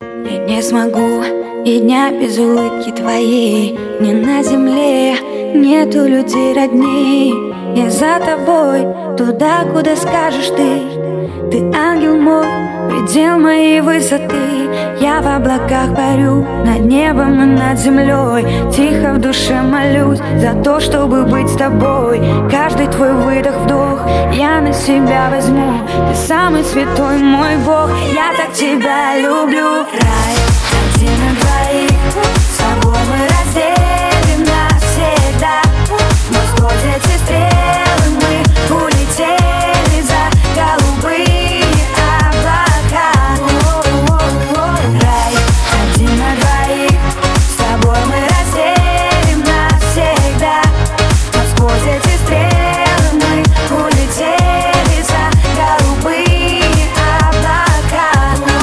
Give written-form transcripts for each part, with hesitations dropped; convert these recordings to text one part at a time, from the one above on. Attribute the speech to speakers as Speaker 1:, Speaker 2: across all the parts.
Speaker 1: Я не смогу и дня без улыбки твоей. Ни на земле нету людей родней. Я за тобой, туда, куда скажешь ты. Ты ангел мой, предел моей высоты. Я в облаках парю, над небом и над землей. Тихо в душе молюсь за то, чтобы быть с тобой. Каждый твой выдох-вдох я на себя возьму. Ты самый святой мой Бог, я так тебя люблю. Рай один на двоих, с тобой мы разделим навсегда. Но сквозь эти стрелы мы улетели за голубые облака. Рай один на двоих, с тобой мы разделим навсегда. Но сквозь эти стрелы мы улетели за голубые облака.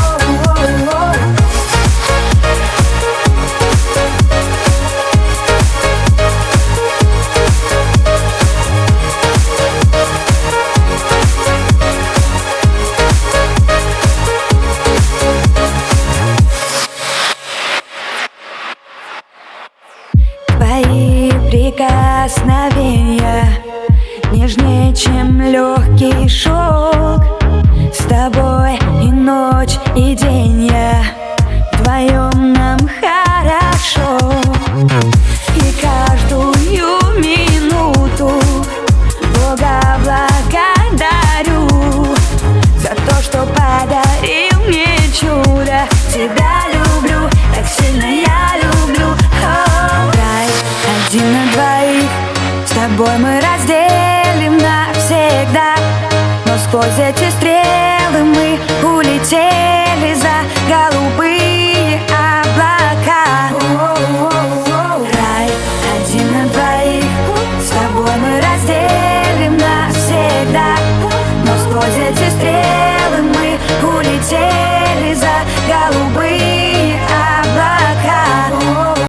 Speaker 1: Твои прикосновения нежнее, чем легкий шелк. С тобой и ночь, и день я вдвоем нам хорошо. И каждую минуту Бога благодарю за то, что подарил мне чудо. Тебя люблю, так сильно я люблю. Рай один на двоих, с тобой мы разделим навсегда. Но сквозь эти стрелы мы улетели за голубые